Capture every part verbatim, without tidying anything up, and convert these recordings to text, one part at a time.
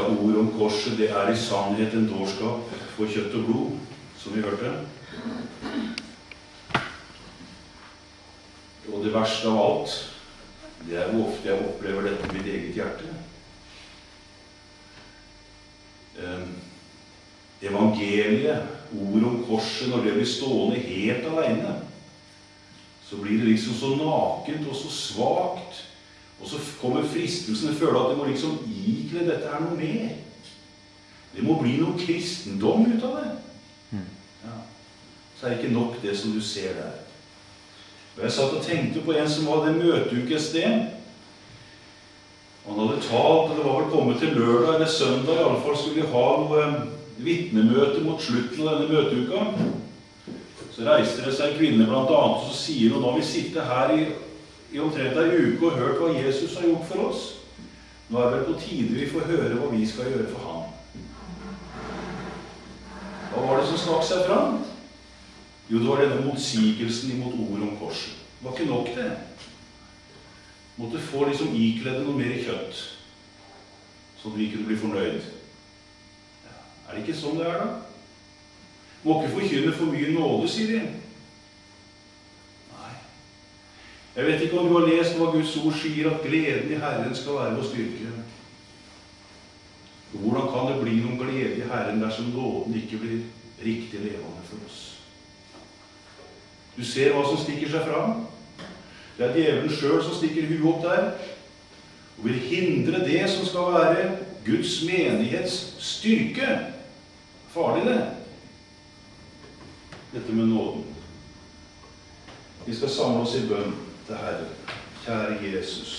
ord om korset, det er i sannhet en dårskap for kjøtt og blod, som vi hørte. Og det verste av alt, det er hvor ofte jeg opplever dette i mitt eget hjerte. Evangeliet, ord om korset, når det blir stående helt alene, så blir det liksom så nakent og så svagt. Og så kommer fristelsen, jeg føler at det må liksom ikle dette her noe mer. Det må bli noe kristendom ut av det. Ja. Så er det ikke nok det som du ser der. Og jeg satt og tenkte på en som hadde møteuke et sted. Han hadde talt, og det var vel kommet til lørdag eller søndag, i alle fall skulle vi ha noe vittnemøte mot slutten av denne møteuka. Så reiste det seg en kvinne blant annet, og så sier hun, nå har vi sittet her i, i omtrent en uke og hørt hva Jesus har gjort for oss. Nå er det vel på tide vi får høre hva vi skal gjøre for ham. Hva var det som snak seg fram? Jo, det var denne motsigelsen imot ord om korset. Det var ikke nok det. Måtte få liksom ikledde noe mer kjøtt, så vi kunne bli fornøyd. Ja, er det ikke sånn det er da? Må ikke forkynne for mye nåde, sier de. Nei. Jeg vet ikke om du har lest hva Guds ord sier, at gleden i Herren skal være vår styrke. Hvordan kan det bli noen glede i Herren dersom nåden ikke blir riktig levende for oss? Du ser hva som stikker seg fram. Det er djevelen selv som stikker huet opp der, og vil hindre det som skal være Guds menighets styrke. Farlig det. Dette med nåden. Vi skal samle oss i bønn til Herren. Kjære Jesus.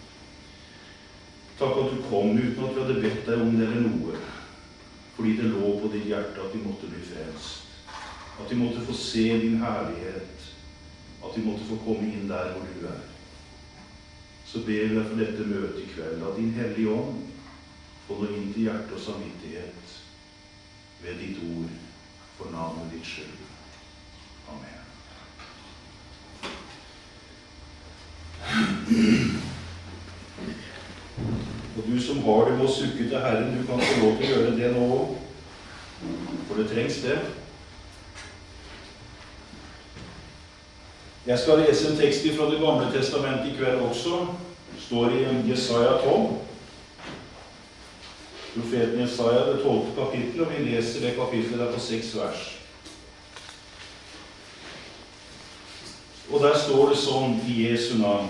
Takk at du kom uten at vi hadde bedt deg om det eller noe, fordi det lå på ditt hjerte at vi måtte bli frelst. At vi måtte få se din herlighet. At vi måtte få komme inn der hvor du er. Så ber vi deg for dette møtet i kveld, at din hellige ånd får nå inn til hjerte og samvittighet ved ditt ord for navnet ditt skyld. Amen. Og du som har det med å sukke til Herren, du kan få lov til å gjøre det nå, for det trengs det. Jeg skal lese en tekst fra det gamle testamentet i kveld også. Det står i Jesaja tolv. Profeten Jesaja, det tolvte kapittel, og vi leser det kapitlet der på seks vers. Og der står det sånn i Jesu navn.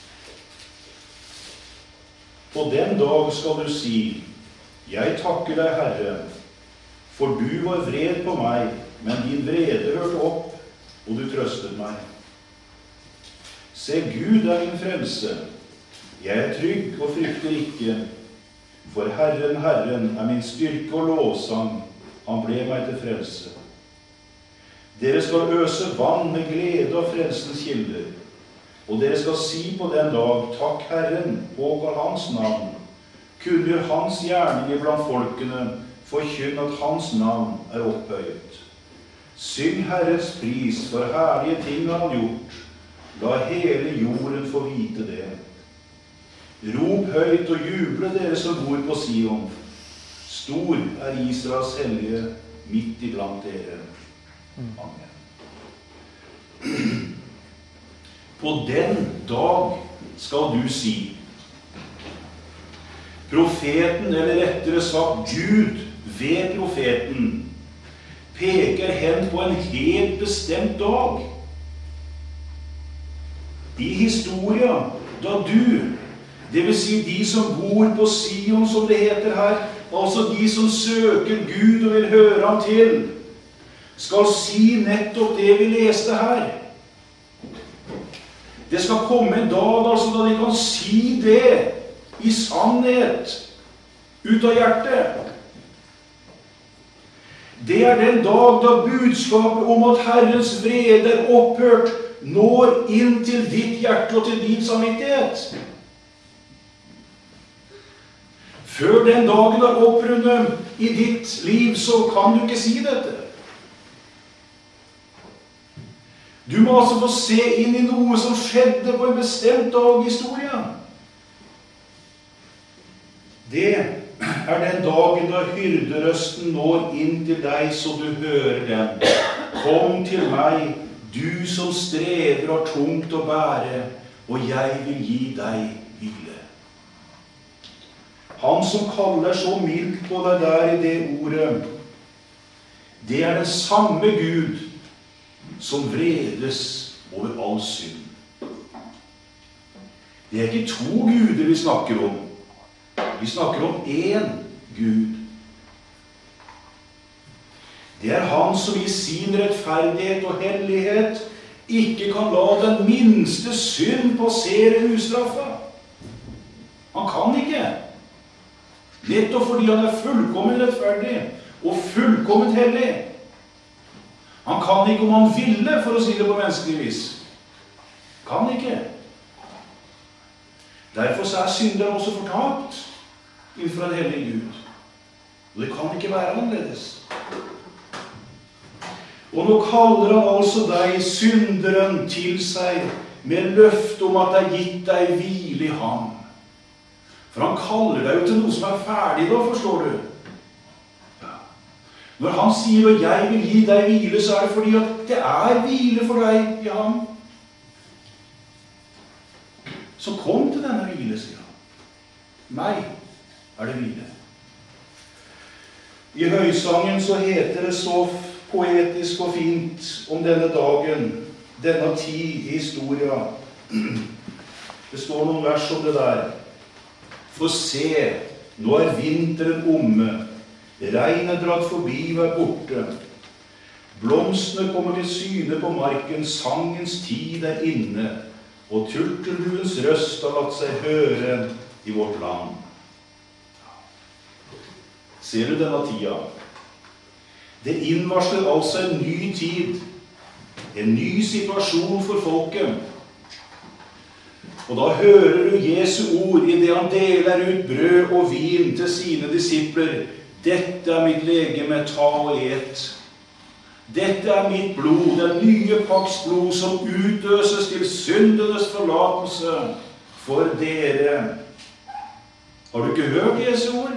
På den dag skal du si, jeg takker deg, Herre, for du var vred på meg, men din vrede hørte opp, og du trøstet meg. Se, Gud er min frelse. Jeg er trygg og frykter ikke. For Herren, Herren er min styrke og lovsang. Han ble meg til frelse. Dere skal øse vann med glede av frelsens kilder. Og dere skal si på den dag, takk Herren, påkall hans navn. Kunngjør hans gjerninger blant folkene, forkynn at hans navn er opphøyet. Syng Herrens pris, for herlige ting har han gjort. La hele jorden få vite det. Rop høyt og juble dere som bor på Sion. Stor er Israels hellige midt iblant dere. Amen. På den dag skal du si. Profeten, eller rettere sagt Gud ved profeten, peker hen på en helt bestemt dag. I historia, da du, det vil si de som bor på Sion, som det heter her, altså de som søker Gud og vil høre ham til, skal si nettopp det vi leste her. Det skal komme en dag altså, da de kan si det i sannhet ut av hjertet. Det er den dag da budskapet om at Herrens vrede er opphørt, når inn til ditt hjerte og til din samvittighet. Før den dagen er opprundet i ditt liv, så kan du ikke si dette. Du må altså få se inn i noe som skjedde på en bestemt dag i historien. Det er den dagen da hyrderøsten når inn til deg så du hører den. Kom til meg, du som strever og har tungt å bære, og jeg vil gi deg hvile. Han som kaller så mildt på deg der i det ordet, det er den samme Gud som vredes over all synd. Det er ikke to guder vi snakker om. Vi snakker om én Gud. Det er han som i sin rettferdighet og hellighet ikke kan la den minste synd passere ustraffet. Han kan ikke. Nettopp fordi han er fullkommen rettferdig og fullkommen hellig. Han kan ikke om han ville, for å si det på menneskelig vis. Kan ikke. Derfor er synderen også fortapt innenfor en hellig Gud. Og det kan ikke være annerledes. Og nå kaller han altså deg, synderen, til seg med løfte om at det er gitt deg hvile i ham. For han kaller deg jo til noe som er ferdig da, forstår du. Ja. Når han sier at jeg vil gi deg hvile, så er det fordi at det er hvile for deg i ham. Så kom til denne hvile, sier han. Meg er det hvile. I høysangen så heter det så poetisk og fint om denne dagen, denne tid i historia. Det står noen vers om det der. For se, nå er vinteren omme, regnet dratt forbi og er borte. Blomstene kommer til syne på marken, sangens tid er inne, og turtelduens røst har latt seg høre i vårt land. Ser du denne tida? Det innvarsler altså en ny tid, en ny situasjon for folket. Og da hører du Jesu ord i det han deler ut brød og vin til sine disipler. Dette er mitt legeme, ta og et. Dette er mitt blod, den nye pakts blod, som utøses til syndenes forlatelse for dere. Har du ikke hørt Jesu ord?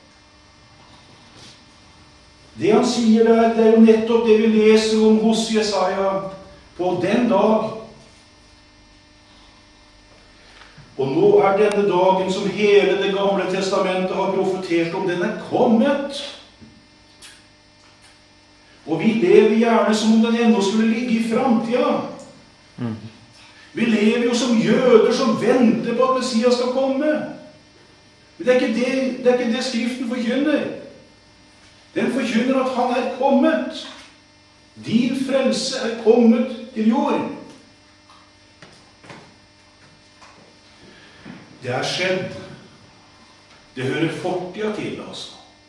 Det han sier der, det er jo nettopp det vi leser om hos Jesaja på den dag. Og nå er denne dagen som hele det gamle testamentet har profetert om, den er kommet. Og vi lever gjerne som om den ennå skulle ligge i fremtiden. Mm. Vi lever jo som jøder som venter på at Messias skal komme. Men det er ikke det, det, er ikke det Skriften forkynner. Den forkynner at han er kommet. Din frelse er kommet til jord. Det er skjedd. Det hører fortida til, altså.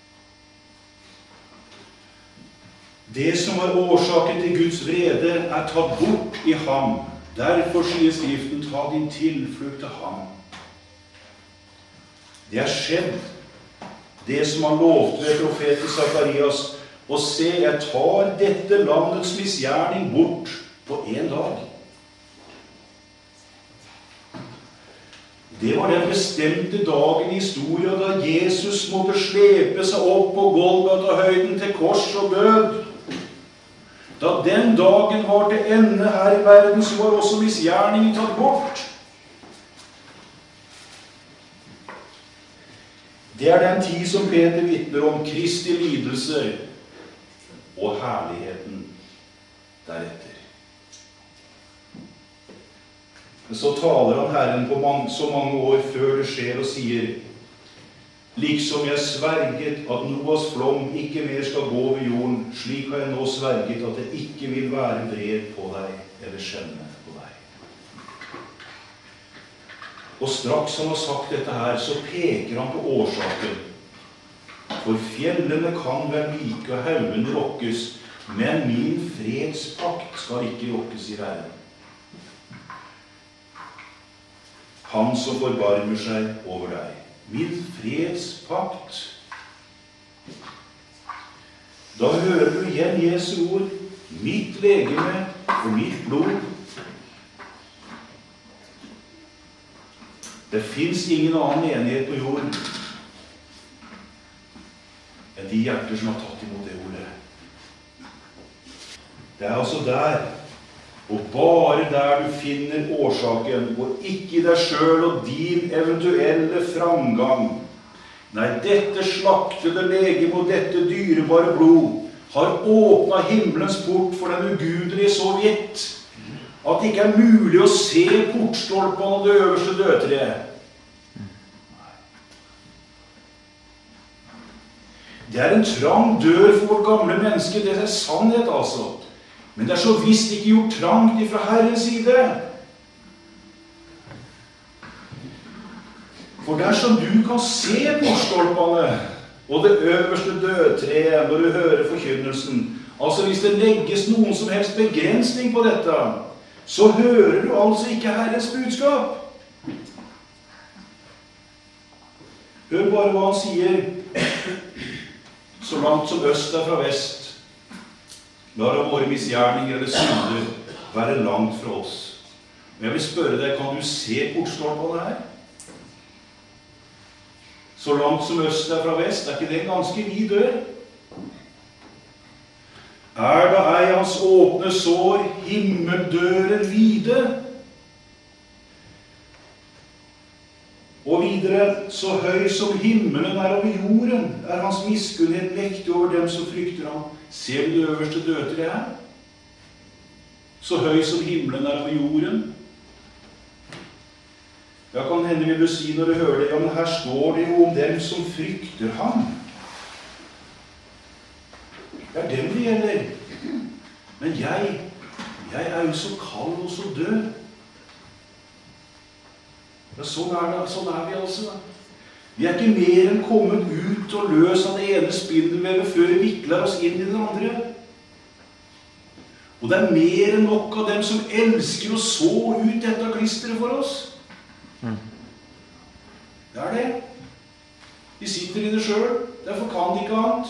Det som var årsaken til Guds vrede, er tatt bort i ham. Derfor sier Skriften, ta din tilflukt til ham. Det er skjedd. Det som han lovte ved profeten Sakarias, og se, jeg tar dette landets misgjerning bort på en dag. Det var den bestemte dagen i historien da Jesus måtte slepe seg opp på Golgata-høyden til kors og død. Da den dagen var til ende her i verden, så var også misgjerningen tatt bort. Det er den tid som Peter vitner om, Kristi lidelser og herligheten deretter. Men så taler han Herren på mange, så mange år før det skjer og sier, liksom jeg sverget at Noas flom ikke mer skal gå over jorden, slik har jeg nå sverget at det ikke vil være vred på deg eller skjemme på deg. Og straks han har sagt dette her, så peker han på årsaken. For fjellene kan vel like og haugene rokkes, men min fredspakt skal ikke rokkes i verden. Han som forbarmer seg over deg. Min fredspakt. Da hører du igjen Jesu ord, mitt legeme og mitt blod. Det finnes ingen annen enighet på jorden. enn de hjerter som har tatt imot det ordet. Det er altså der, og bare der du finner årsaken, og ikke i deg selv og din eventuelle framgang. Nei, dette slaktede legeme og dette dyrebare blod har åpnet himmelens port for den ugudelige så vidt, at det ikke er mulig å se portstolpene og det øverste dødtreet. Det er en trang dør for vårt gamle menneske, det er sannhet altså. Men det er så visst ikke gjort trangt ifra Herrens side. For dersom du kan se portstolpene og det øverste dødtreet når du hører forkynnelsen, altså hvis det legges noen som helst begrensning på dette, så hører du altså ikke Herrens budskap. Hør bare hva han sier. Så langt som øst er fra vest, lar av våre misgjerninger eller synder være langt fra oss. Men jeg vil spørre deg, kan du se portstolpene her? Så langt som øst er fra vest, er ikke det en ganske vid dør? Er da ei hans åpne sår himmeldøren vide? Og videre, så høy som himmelen er over jorden, er hans miskunnhet mektig over dem som frykter ham. Ser du det øverste dødtreet her? Så høy som himmelen er over jorden. Ja, kan hende vil du si når du hører det, ja, men her står det jo om dem som frykter ham. Det er dem det gjelder. Men jeg, jeg er jo så kald og så død. Ja, sånn er det, sånn er vi altså. Vi er ikke mer enn kommet ut og løs av det ene spindelvevet før vi vikler oss inn i det andre. Og det er mer enn nok av dem som elsker å så ut dette klisteret for oss. Det er det. De sitter i det selv. Derfor kan de ikke annet.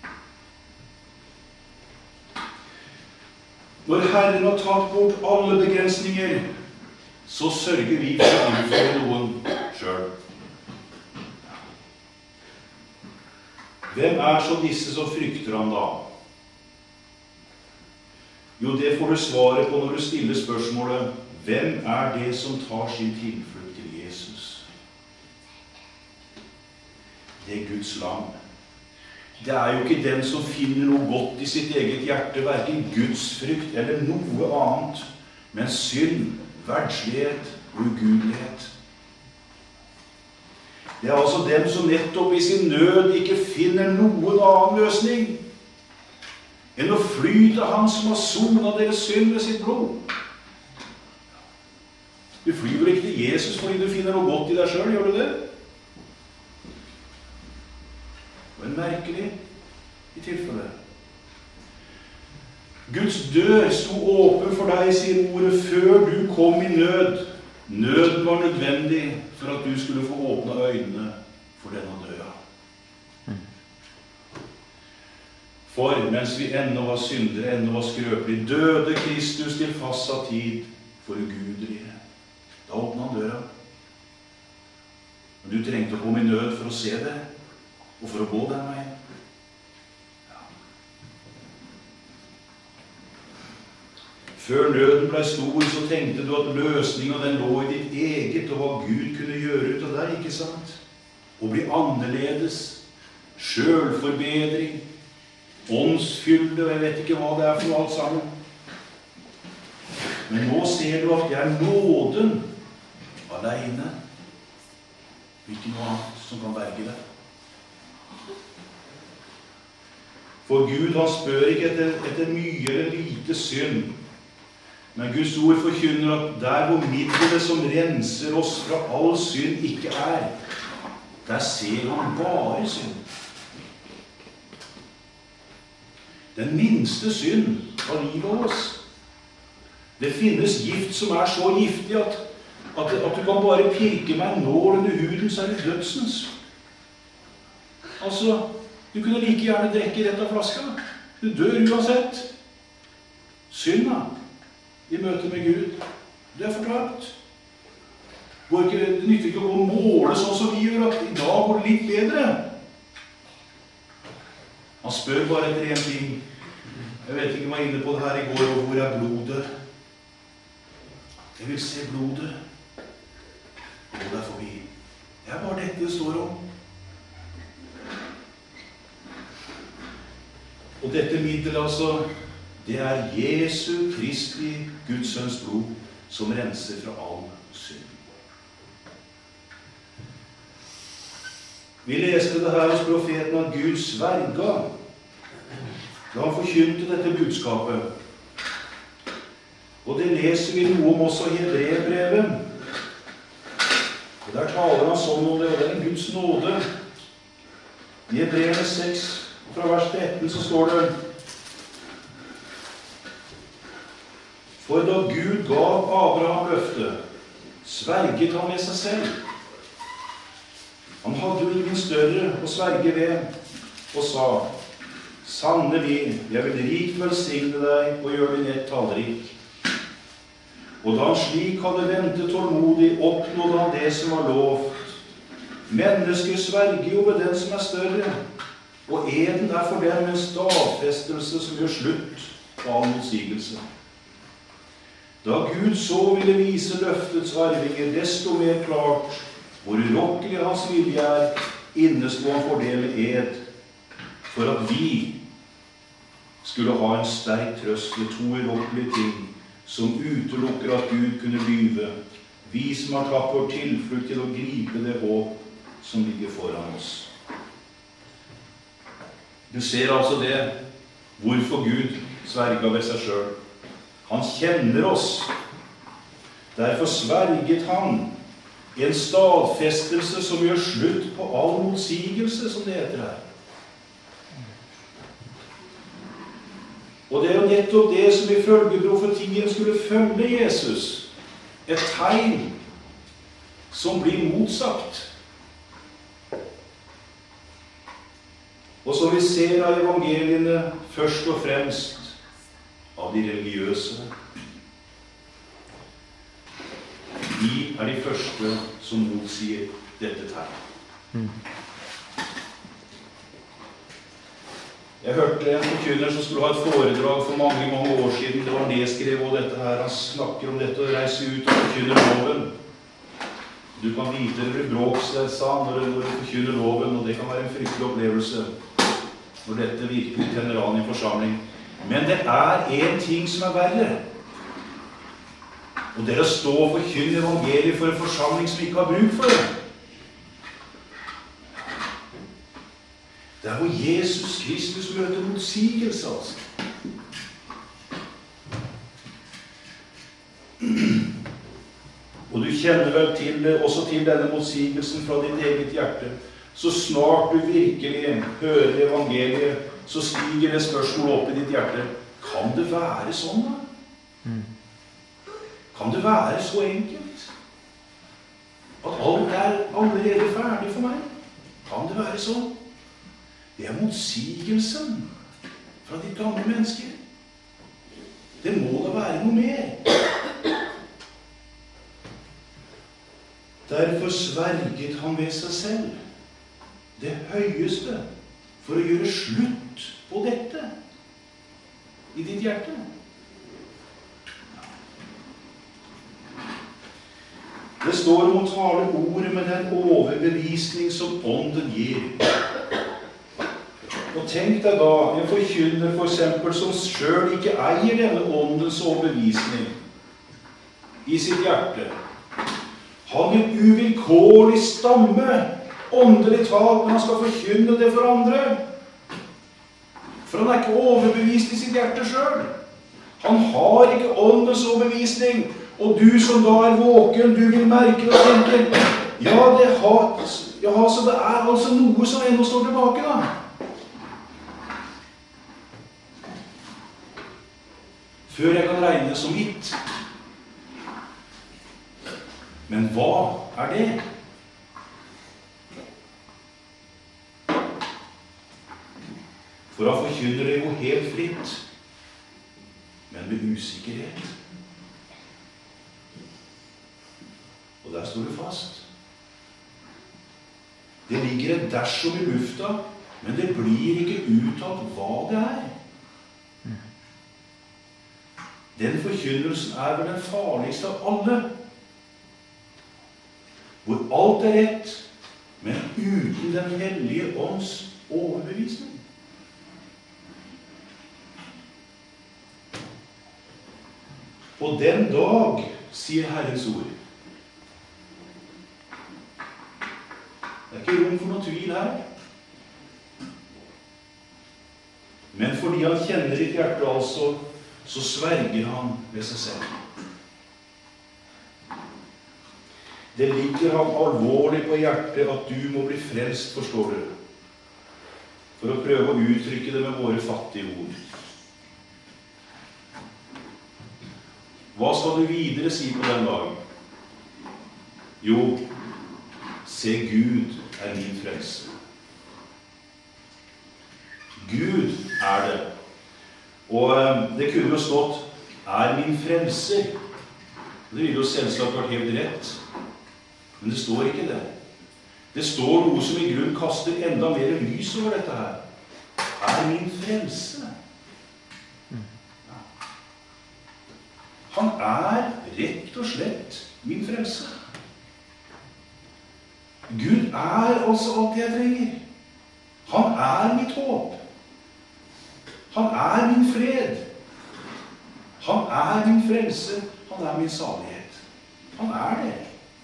Når Herren har tatt bort alle begrensninger, så sørger vi for å innføre noen selv. Hvem er så disse som frykter ham da? Jo, det får du svaret på når du stiller spørsmålet: hvem er det som tar sin tilflukt til Jesus? Det er Guds lam. Det er jo ikke den som finner noe godt i sitt eget hjerte, hverken Guds frykt eller noe annet, men synd, verdslighet og ugudelighet. Det er altså dem som nettopp i sin nød ikke finner noen annen løsning enn å fly til Han som har sonet deres synd med sitt blod. Du flyr vel ikke til Jesus fordi du finner noe godt i deg selv, gjør du det? Men merkelig i tilfelle. Guds dør sto åpen for deg, sier ordet, før du kom i nød. Nøden var nødvendig for at du skulle få åpne øynene for denne døra. For mens vi ennå var syndere, ennå var skrøpelige, døde Kristus til fastsatt tid for ugudelige. Da åpnet han døra. Men du trengte å komme i nød for å se det, og for å gå den veien. Ja. Før nøden ble stor, så tenkte du at løsningen den lå i ditt eget, og hva Gud kunne gjøre ut av deg, ikke sant? Å bli annerledes, selvforbedring, åndsfylde, og jeg vet ikke hva det er for alt sammen. Men nå ser du at det er nåden alene, ikke noe annet som kan berge deg. For Gud, han spør ikke etter, etter mye eller lite synd, men Guds ord forkynner at der hvor middelet som renser oss fra all synd ikke er, der ser han bare synd. Den minste synd av livet av oss. Det finnes gift som er så giftig at, at, at du kan bare pirke med en nål under huden, så er det dødsens. Altså, du kunne like gjerne drekke rett av flaska. Du dør uansett. Synda i møte med Gud, det er fortapt. Det nytter ikke å gå og måle sånn som vi gjør, at i dag går det litt bedre. Han spør bare etter en ting. Jeg vet ikke om jeg var inne på det her i går, og hvor er blodet? Jeg vil se blodet. Gå der forbi. Det er bare dette det står om. Og dette middelet, altså, det er Jesu Kristi, Guds sønns blod, som renser fra all synd. Vi leste det her hos profeten at Gud sverga da han forkynte dette budskapet. Og det leser vi noe om også i Hebreerbrevet. Og der taler han sånn om det, og det er en Guds nåde. I Hebreerne seks, fra vers tretten, så står det: For da Gud gav Abraham løftet, sverget han med seg selv. Han hadde jo ingen større å sverge ved, og sa: Sannelig, jeg vil rikt velsigne deg og gjøre din ett tallrik. Og da han slik hadde ventet tålmodig, oppnådde han det som var lovt. Mennesker sverger jo ved den som er større, og eden er for dem en stadfestelse som gjør slutt på all motsigelse. Da Gud så ville vise løftets arvinger desto mer klart hvor urokkelig hans vilje er, innesto han for det med ed, for at vi skulle ha en sterk trøst ved to urokkelige ting, som utelukker at Gud kunne lyve, vi som har tatt vår tilflukt til å gripe det håp som ligger foran oss. Du ser altså det, hvorfor Gud sverga ved seg selv. Han kjenner oss. Derfor sverget han en stadfestelse som gjør slutt på all motsigelse, som det heter her. Og det er jo nettopp det som ifølge profetien skulle følge Jesus. Et tegn som blir motsagt. Og som vi ser av evangeliene først og fremst av de religiøse. De er de første som motsier dette tegn. Jeg hørte en forkynner som skulle ha et foredrag for mange, mange år siden. Det var nedskrevet og dette her. Han snakker om dette å reise ut og forkynne loven. Du kan vite det blir bråkstressa når du forkynner loven, og det kan være en fryktelig opplevelse når dette virkelig tenner an i en forsamling. Men det er en ting som er verre. Og det er å stå og forkynne evangeliet for en forsamling som ikke har bruk for det. Det er hvor Jesus Kristus møter motsigelse, altså. Og du kjenner vel til, også til denne motsigelsen fra ditt eget hjerte. Så snart du virkelig hører evangeliet, så stiger det spørsmålet opp i ditt hjerte. Kan det være sånn, da? Kan det være så enkelt? At alt er allerede ferdig for meg? Kan det være sånn? Det er motsigelsen fra ditt gamle mennesker. Det må da være noe mer. Derfor sverget han ved seg selv, det høyeste, for å gjøre slutt på dette i ditt hjerte. Det står om å tale ordet med den overbevisning som ånden gir. Og tenk deg da, en forkynner for eksempel, som selv ikke eier denne åndens overbevisning i sitt hjerte. Han vil uvilkårlig stamme, åndelig talt, når han skal forkynne det for andre. For han er ikke overbevist i sitt hjerte selv. Han har ikke åndens overbevisning, og du som da er våken, du vil merke og tenke, ja, det, har, ja, så det er altså noe som ennå står tilbake da. Før jeg kan regne det som mitt. Men hva er det? For han forkynner det jo helt fritt, men med usikkerhet. Og der står det fast. Det ligger et dersom i lufta Men det blir ikke uttalt hva det er. Den forkynnelsen er vel den farligste av alle. Hvor alt er rett, men uten den hellige ånds overbevisning. På den dag, sier Herrens ord. Det er ikke rom for noe tvil her. Men fordi han kjenner ditt hjerte altså, så sverger han ved seg selv. Det ligger ham alvorlig på hjertet at du må bli frelst, forstår du. For å prøve å uttrykke det med våre fattige ord. Hva skal du videre si på den dagen? Jo, se, Gud er min frelse. Gud er det. Og det kunne jo stått, er min frelser. Det ville jo selvsagt vært helt rett. Men det står ikke det. Det står noe som i grunn kaster enda mer lys over dette her. Er min frelse. Han er rett og slett min frelse. Gud er altså alt jeg trenger. Han er mitt håp. Han er min fred. Han er min frelse. Han er min salighet. Han er det.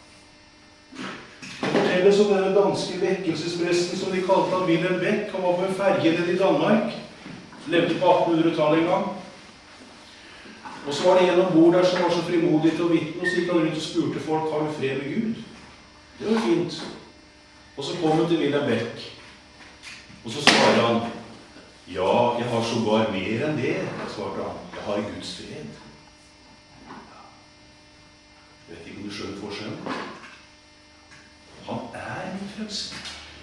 Det fortelles om denne danske vekkelsespresten som de kalte han Wilhelm Beck. Han var på en ferge nede i Danmark. Levde på attenhundretallet en gang. Og så var det en ombord der som var så frimodig til å vitne, og så gikk han rundt og spurte folk, har du fred med Gud? Det var fint. Og så kom han til Wilhelm Beck. Og så svarer han, ja, jeg har sågar mer enn det, svarte han. Jeg har Guds fred. Jeg vet ikke om du skjønner forskjellen. Han er min frelse.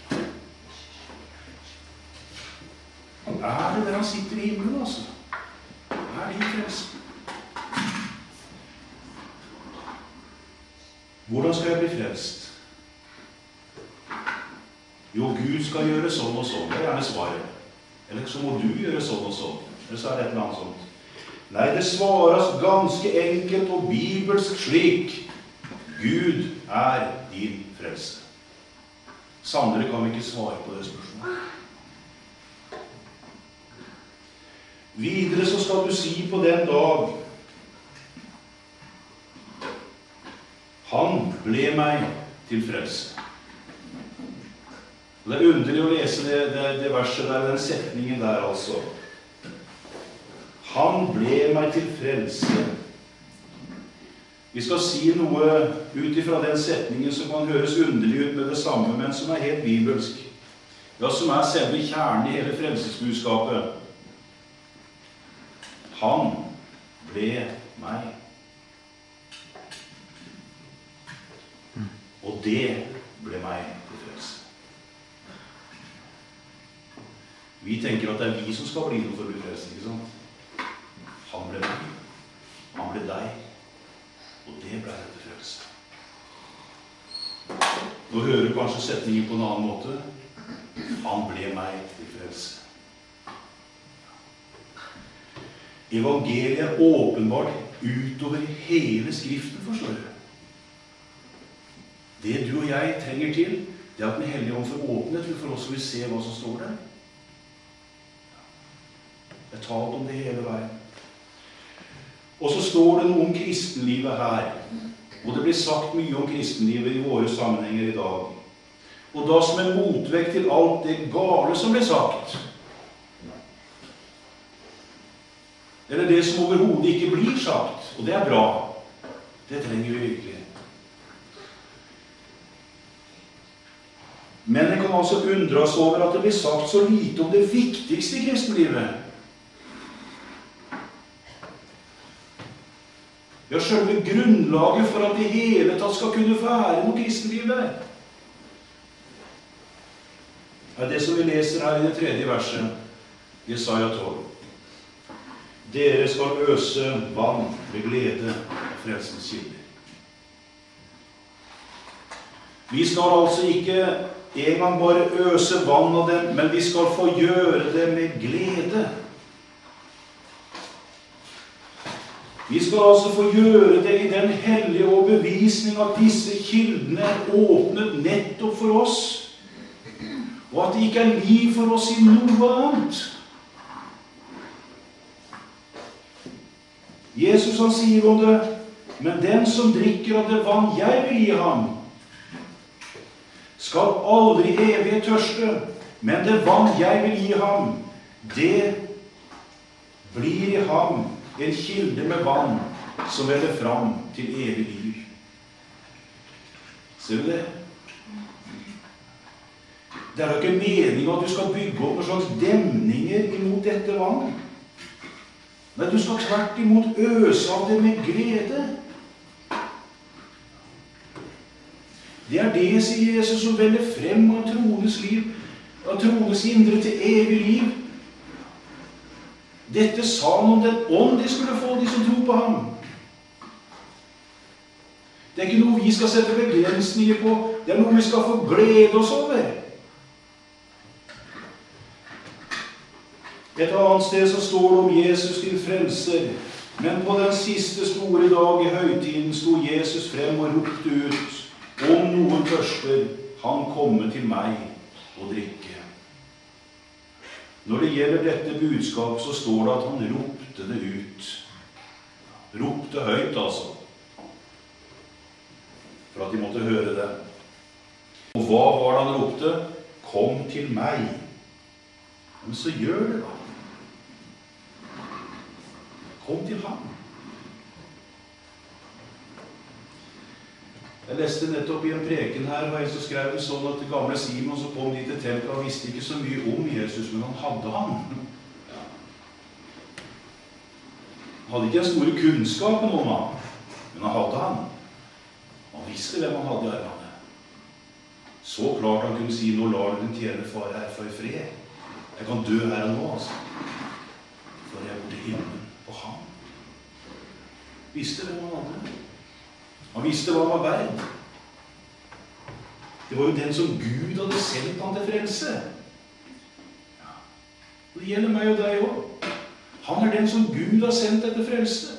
Han er det der han sitter i himmelen, altså. Han er din frelse. Hvordan skal jeg bli frelst? Jo, Gud skal gjøre sånn og sånn. Det er gjerne svaret. Eller så må du gjøre sånn og sånn. Eller så er det et eller annet sånt. Nei, det svares ganske enkelt og bibelsk slik. Gud er din frelse. Sannere kan vi ikke svare på det spørsmålet. Videre så skal du si på den dag, han ble meg til frelse. Det er underlig å lese det, det, det verset der, den setningen der altså. Han ble meg til frelse. Vi skal si noe ut ifra den setningen som kan høres underlig ut med det samme, men som er helt bibelsk. Ja, som er selve kjernen i hele frelsesbudskapet. Han ble meg. Og det ble meg til frelse. Vi tenker at det er vi som skal bli noe for å bli frelst, ikke sant? Han ble meg. Han ble deg. Og det ble det til frelse. Nå hører du kanskje setningen på en annen måte. Han ble meg til frelse. Evangeliet er åpenbart utover hele Skriften, forstår du. Det du og jeg trenger til, det er at Den hellige ånd får åpne til for oss, så vi ser hva som står der. Det er talt om det hele veien. Og så står det noe om kristenlivet her. Og det blir sagt mye om kristenlivet i våre sammenhenger i dag. Og da som en motvekt til alt det gale som ble sagt. Eller det som overhodet ikke blir sagt. Og det er bra. Det trenger vi virkelig. Men det kan altså undre oss over at det blir sagt så lite om det viktigste i kristenlivet. Ja, selve grunnlaget for at det hele tatt skal kunne være noe kristenliv der. Det er det som vi leser her i det tredje verset, Jesaja tolv. Dere skal øse vann med glede av frelsens kilder. Vi skal altså ikke en gang bare øse vann av dem, men vi skal få gjøre det med glede. Vi skal altså få gjøre det i den hellige overbevisning at disse kildene er åpnet nettopp for oss, og at det ikke er liv for oss i noe annet. Jesus han sier om det, men den som drikker av det vann jeg vil gi ham, skal aldri evig tørste, men det vann jeg vil gi ham, det blir i ham en kilde med vann som veller fram til evig liv. Ser du det? Det er jo ikke meningen at du skal bygge opp noen slags demninger imot dette vann. Nei, du skal tvert imot øse av det med glede. Det er det, sier Jesus, som veller frem av troens liv, av troens indre til evig liv. Dette sa han om den ånd de skulle få, de som tror på ham. Det er ikke noe vi skal sette begrensninger på, det er noe vi skal få glede oss over. Et annet sted så står det om Jesus til frelser, men på den siste store dag i høytiden sto Jesus frem og ropte ut, om noen tørster, han komme til meg og drikke. Når det gjelder dette budskap, så står det at han ropte det ut. Ropte høyt, altså. For at de måtte høre det. Og hva var det han ropte? Kom til meg. Men så gjør det da. Kom til ham. Jeg leste nettopp i en preken her, og en som skrev det sånn at det gamle Simon som kom dit til templet, han visste ikke så mye om Jesus, men han hadde han. Han hadde ikke en store kunnskapen om han, men han hadde han. Han visste hvem han hadde i armene. Så klart han kunne si, nå lar du din tjener far her for i fred. Jeg kan dø her og nå, altså. For jeg bor til himmelen på ham. Visste hvem han hadde. Han visste hva han var verd. Det var jo den som Gud hadde sendt han til frelse. Ja. Det gjelder meg og deg også. Han er den som Gud har sendt deg til frelse.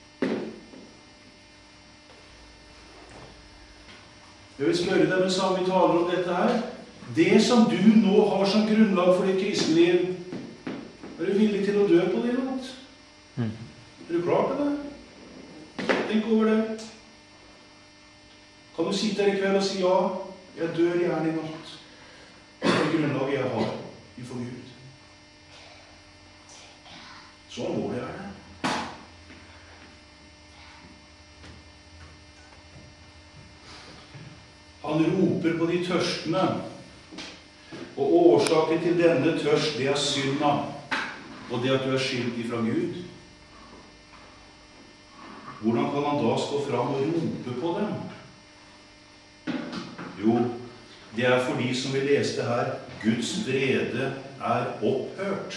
Jeg vil spørre deg med samme vi taler om dette her. Det som du nå har som grunnlag for ditt kristenliv, er du villig til å dø på det i natt? Mm. Er du klar til det? Tenk over det. Kan du sitte her i kveld og si, ja, jeg dør gjerne i natt. Det er grunnlaget jeg har innenfor Gud. Så alvorlig er det. Han roper på de tørstende, og årsaken til denne tørst, det er synda, og det at du er skilt ifra Gud. Hvordan kan han da stå fram og rope på dem? Jo, det er for de som vi leste her, Guds vrede er opphørt.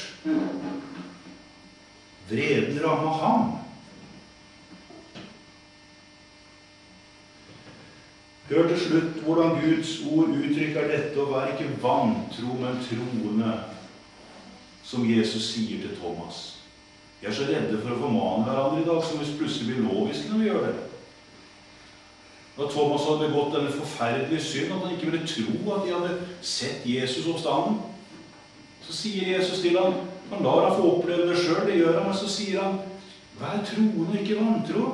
Vreden rammer ham. Hør til slutt hvordan Guds ord uttrykker dette, og vær ikke vantro, men troende, som Jesus sier til Thomas. Vi er så redde for å formane hverandre i dag, som hvis plutselig blir lovisk når vi gjør det. Da Thomas hadde begått denne forferdelige synd, at han ikke ville tro at de hadde sett Jesus oppstanden, så sier Jesus til ham, han lar ham få oppleve det selv, det gjør han, men så sier han, vær troende og ikke vantro.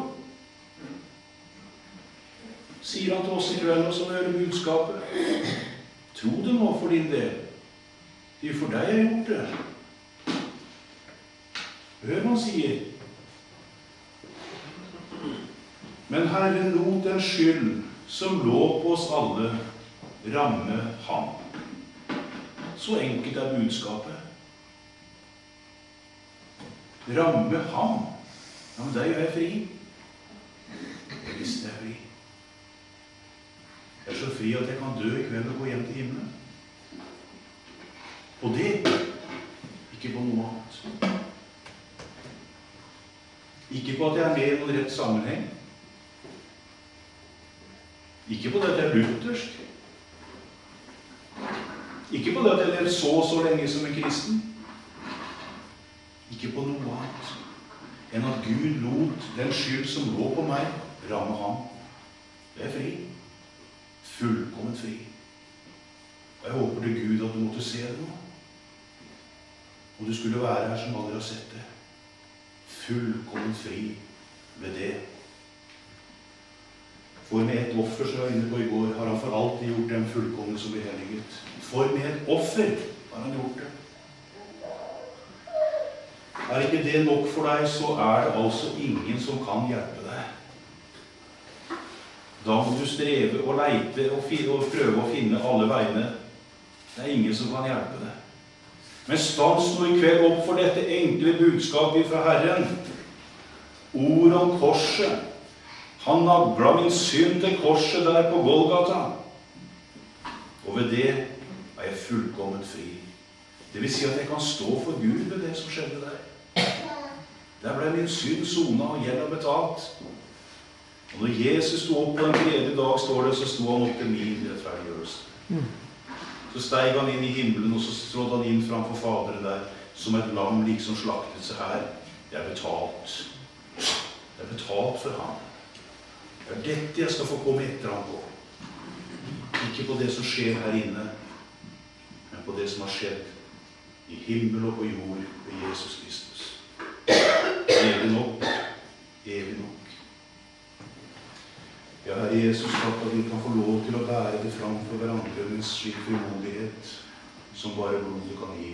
Sier han til oss i kveld, og så hører budskapet. Tro det nå for din del. Det er for deg jeg har gjort det. Hør hva han sier. Men Herren lot den skyld som lå på oss alle ramme ham. Så enkelt er budskapet. Ramme ham. Ja, men da gjør jeg fri. Jeg visste jeg er fri. Jeg er så fri at jeg kan dø i kveld og gå hjem til himmelen. Og det, ikke på noe annet. Ikke på at jeg er med i noen rett sammenheng. Ikke på dette er luthersk. Ikke på det at jeg levde så og så lenge som en kristen. Ikke på noe annet enn at Gud lot den skyld som lå på meg, ramme ham. Det er fri. Fullkomment fri. Og jeg håper til Gud at du måtte se det nå. Og du skulle være her som aldri har sett det. Fullkomment fri ved det. For med et offer som jeg var inne på i går, har han for alltid gjort dem fullkomne som blir helliget. For med et offer har han gjort det. Er ikke det nok for deg, så er det altså ingen som kan hjelpe deg. Da må du streve og leite og, og prøve å finne alle veiene. Det er ingen som kan hjelpe deg. Men stans nå i kveld opp for dette enkle budskapet fra Herren. Ord om korset. Han nagla min synd til korset der på Golgata. Og ved det er jeg fullkomment fri. Det vil si at jeg kan stå for Gud ved det som skjedde der. Der ble min synd sona og gjelda betalt. Og når Jesus sto opp på den tredje dag, står det, så sto han opp til min rettferdiggjørelse. Så steig han inn i himmelen, og så trådde han inn framfor Faderen der, som et lam liksom slaktet seg her. Det er betalt. Det er betalt for ham. Det er dette jeg skal få komme etter ham på. Ikke på det som skjer her inne, men på det som har skjedd i himmel og på jord ved Jesus Kristus. Evig nok, evig nok. Ja, Herre Jesus, takk at vi kan få lov til å bære det fram for hverandre med en slik frimodighet som bare blodet kan gi.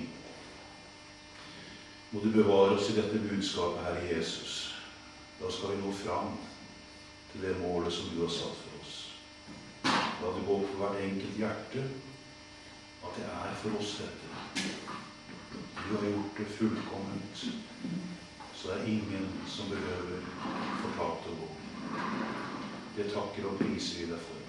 Må du bevare oss i dette budskapet, Herre Jesus. Da skal vi nå fram til det målet som du har satt for oss. La det gå for hvert enkelt hjerte at det er for oss dette. Du har gjort det fullkomment, så det er ingen som behøver fortapt å gå. Det takker og priser vi deg for.